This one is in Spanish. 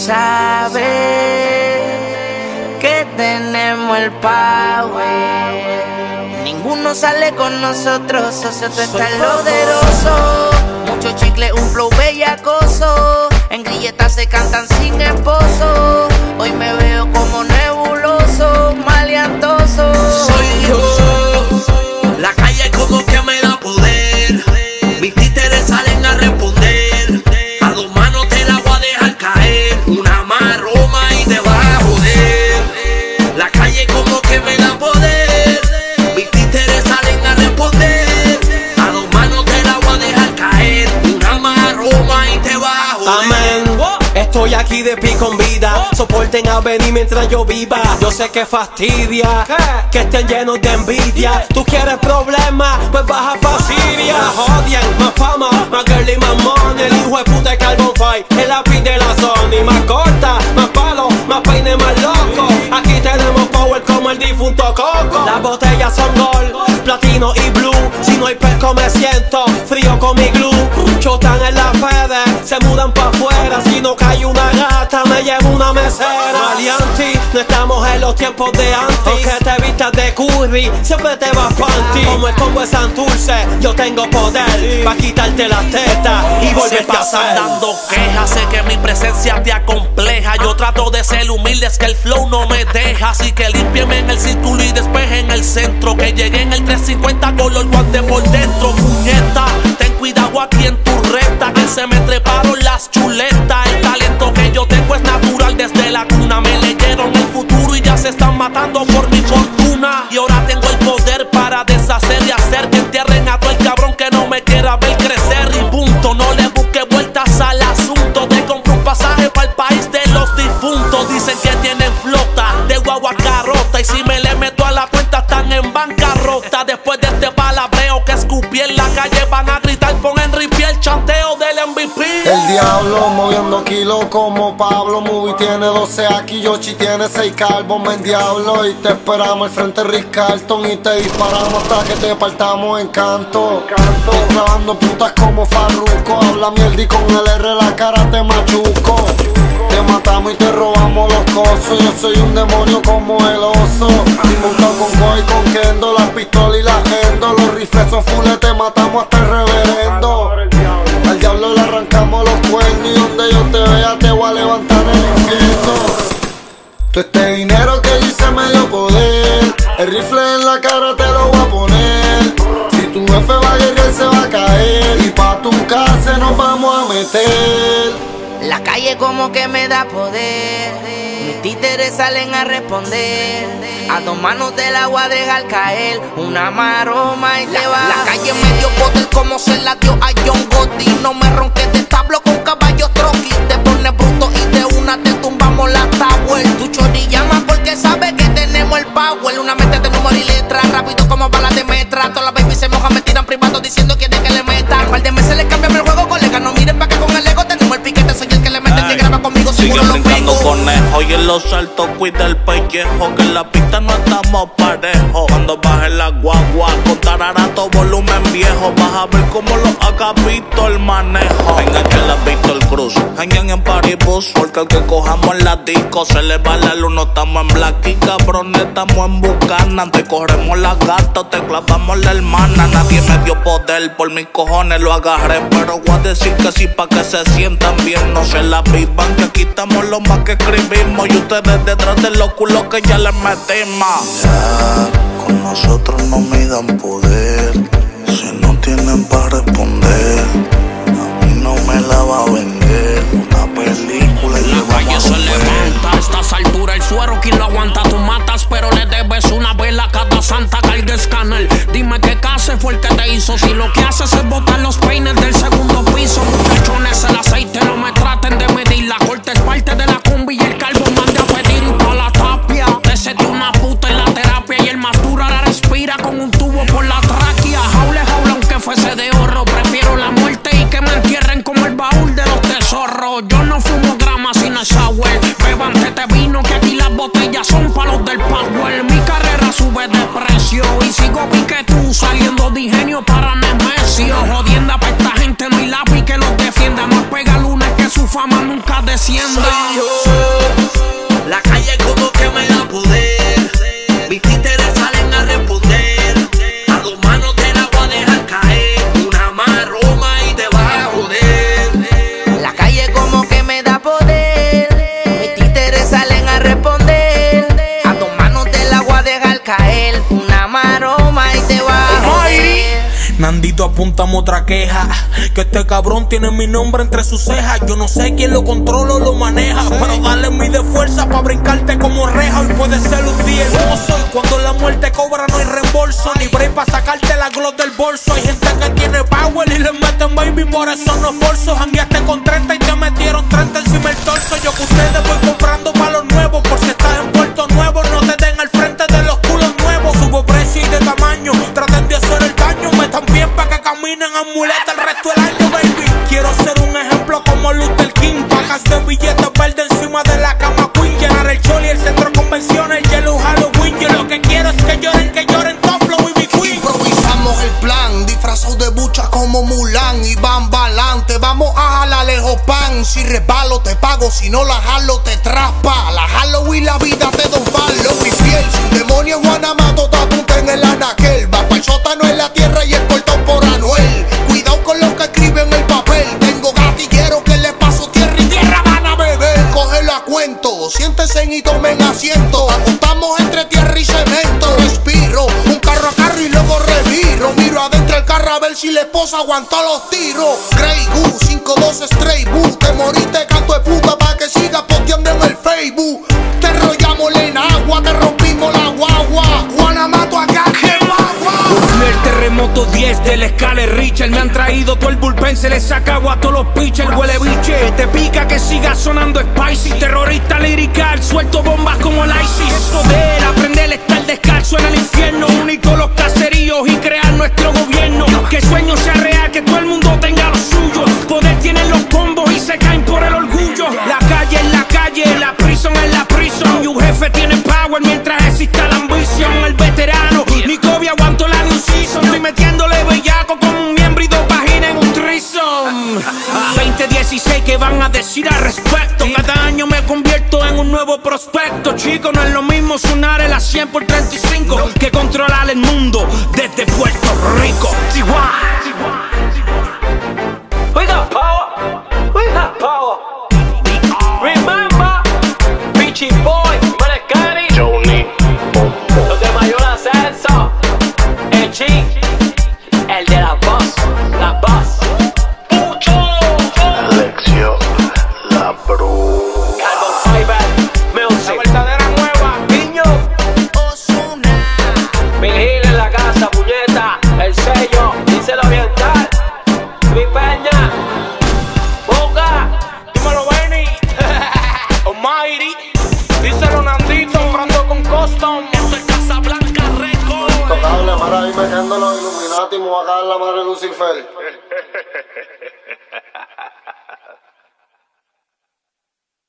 sabe que tenemos el power. Ninguno sale con nosotros, socio, tú estás poderoso. Mucho chicle, un flow bellacoso. En grilletas se cantan sin esposo. Hoy me veo como nebuloso, maleantoso. Soy yo, la calle como que me da poder. Mis títeres salen a responder. A 2 manos te la voy a dejar caer. Una maroma y te vas a joder. La calle como que me da poder. Mis títeres salen a responder. A 2 manos te la voy a dejar caer. Una maroma y te vas a joder. Amén. Estoy aquí de pie con vida. Soporten a venir mientras yo viva. Yo sé que fastidia que estén llenos de envidia. Tú quieres problemas, pues baja pa' Siria. Más odian, más fama, más girl y más money. El hijo de puta de Carbon Fight, el lápiz de la Sony. Más corta, más palo, más peine, más loco. Aquí tenemos power como el difunto Coco. Las botellas son gold, platino y blue. Si no hay pesco me siento frío con mi glue. Chotan en la fede, se mudan pa' afuera. Si no cae una gata, me llevo una mesera. Maleanti, no estamos en los tiempos de antes. Aunque te vistas de curry, siempre te vas panty. Como el combo de Santurce, yo tengo poder pa' quitarte las tetas y volverte a hacer. Dando quejas, sé que mi presencia te acompleja. Yo trato de ser humilde, es que el flow no me deja. Así que límpiame en el círculo y despeje en el centro. Que llegué en el 350 con los guantes por dentro. Puñeta, ten cuidado aquí en tu recta, que se me treparon las chuletas. El talento que yo tengo es natural desde la cuna. Me leyeron el futuro y ya se están matando por mi fortuna. Y ahora tengo el poder para deshacer y hacer que entierren a todo el cabrón que no me quiera ver crecer. Y punto, no le busque vueltas al asunto. Te compro un pasaje para el país de los difuntos. Dicen que tienen flota de guagua carota. Y si me le meto a la cuenta están en bancarrota. Después de este palabreo que escupí en la calle, van a gritar pon Enrique el chanteo del MVP. El diablo moviendo kilos como Pablo. Movie tiene 12 aquí, Yoshi tiene 6 Carbon. Ven diablo y te esperamos al frente de Rick Carlton. Y te disparamos hasta que te partamos en canto. Estoy clavando putas como Farruko. Habla mierda y con el R la cara te machuco. Te matamos y te robamos los cosos. Yo soy un demonio como el oso. Y montado con Go y con Kendo. Las pistolas y las endo. Los rifles son full, te matamos hasta el reverendo. Al diablo le arrancamos los cuernos. Y donde yo te vea te voy a levantar en el infierno. Todo este dinero que yo hice me dio poder. El rifle en la cara te lo voy a poner. Si tu jefe va a guerrear se va a caer. Y pa' tu casa nos vamos a meter. La calle como que me da poder. Mis títeres salen a responder. A 2 manos te la voy a dejar caer. Una maroma y te va. La calle me dio poder como se la dio a John Gotti. No me ronques de establo con caballos troqui. Te pones bruto y de una te tumbamos la tower. Tu chori llama porque sabe que tenemos el power. Una mente de número y letra, rápido como balas de metra. Todas las babies se mojan, me tiran privado diciendo quién es que le meta. Un par de meses le cambian el juego, colega. No miren pa' que con el ego tenemos el piquete. Soy el que le mete, el que graba conmigo. Sigue brincando conejo y en los saltos cuida el pellejo. Que en la pista no estamos parejos. Cuando baje la guagua con tararato volumen viejo, vas a ver cómo lo haga Víctor el manejo. Venga que la Víctor Cruz hangyan en Paribus. Porque el que cojamos en la disco se le va la luz. No estamos en Black y cabrones, estamos en Buchanan. Te corremos la gata, te clavamos la hermana. Nadie me dio poder, por mis cojones lo agarré. Pero voy a decir que sí pa' que se sientan bien. No se la vivan, que aquí estamos los más que escribimos. Y ustedes detrás de los culos que ya les metimos. Ya, con nosotros no midan poder. Si no tienen para responder, a mí no me la va a vender. Una película y la calle se levanta. A estas alturas el suero quien lo aguanta. Tú matas pero le debes una vela cada santa. Carga escáner, dime qué clase fue el que te hizo. Si lo que haces es botar los peines del segundo piso. Muchachones, el aceite no me traten de medir. La corte es parte de la combi y el carbón mande a pedir. Y pa' la tapia te sete una puta en la terapia. Y el más duro la respira con un tubo por la tráquea. Jaule, jaula, aunque fuese de oro. Prefiero la muerte y que me entierren como el baúl de los tesoros. Yo no fumo grama sin el sour. Bebante vino que aquí las botellas son pa' los del power. Mi carrera sube de precio y sigo pique tú saliendo de ingenio para Nemesio. Jodienda pa' esta gente, no hay lápiz que los defienda. No pega lunes que que su fama nunca descienda. Soy yo, la calle como que me da poder. Mis títeres salen a responder. A 2 manos te la voy a dejar caer. Una maroma y te vas a joder. La calle como que me da poder. Mis títeres salen a responder. A 2 manos te la voy a dejar caer. Una maroma y te vas a joder. Nandito, apúntame otra queja. Que este cabrón tiene mi nombre entre sus cejas. Yo no sé quién lo controla o lo maneja, pero dale mi de fuerza pa' brincarte como reja. Hoy puede ser un día hermoso, y cuando la muerte cobra no hay reembolso, ni break pa' sacarte la gloss del bolso. Hay gente que tiene power y le meten baby, por eso no forzo. Jangueaste con 30 y te metieron 30 encima el torso. Yo que ustedes voy comprando palos nuevos, por si estás en Puerto Nuevo no te den al frente de los culos nuevos. Subo precio y de tamaño, traten de hacer el daño. Metan bien pa' que caminen en muleta el resto del año, baby. Quiero ser un ejemplo como Luther King. Pacas de billetes verdes encima de la cama queen. Llenar el choli, el centro de convenciones, el Yellow Halloween. Yo lo que quiero es que lloren Top Flow y mi queen. Improvisamos el plan, disfrazados de bucha como Mulan. Y van pa'lante, vamos a jalarle pan. Si resbalo te pago, si no la jalo te traspa. La jalo y la vida te da un palo. Mi piel, sin demonio Guanamato te apunta en el anaquel. Va pa'l sótano en la tierra y el portón por Anuel. Cuidado con lo que escriben en el papel. Tengo gatillero que le paso tierra y tierra van a beber. Cógelo a cuento, siéntense y tomen asiento. Acostamos entre tierra y cemento. Respiro, un carro a carro y luego reviro. Miro adentro el carro a ver si la esposa aguantó los tiros. Grey Goose, 512 Stray Boo. Te moriste canto de puta pa' que sigas posteando en el Facebook. Te enrollamos en agua, te rompimos la guagua. Guanamato acá, que guagua. El terremoto 10 de la escala Richard. Me han traído todo el bullpen, se le saca agua a todos los pitchers. Huele biche, te pica que siga sonando spicy. Terrorista lirical, suelto bombas como el ISIS. Poder aprender a estar descalzo en el infierno. Unir todos los caseríos y crear nuestro gobierno. Que el sueño sea real, que todo el mundo tenga lo suyo. Poder tienen los combos y se caen por el orgullo. La calle es la calle, la prison es la prison. Y un jefe tiene power mientras exista la ambición. El veterano, mi cobia aguanto la new season. Estoy metiéndole bellaco con un miembro y 2 páginas en un threesome. 2016, ¿qué van a decir al respecto? Cada año me convierto en un nuevo prospecto. Chico, no es lo mismo sonar el a 100 por 35 que controlar el mundo desde Puerto Rico. We got power, we got power. Remember, Beachy Boy, Maracari, Johnny, los de Mayor Ascenso, el Chi, el de la voz, Alexio, la Bru. Carbon Fiber, Music, la verdadera nueva, Niño, Ozuna. Vigil en la casa, puñeta, el sello, díselo oriental, mi peña, Boca, dímelo Benny, Almighty, díselo Nandito, comprando con custom. Esto es Casablanca Record. Intocable, para ahí metiendo los Illuminati, me voy a caer la madre Lucifer.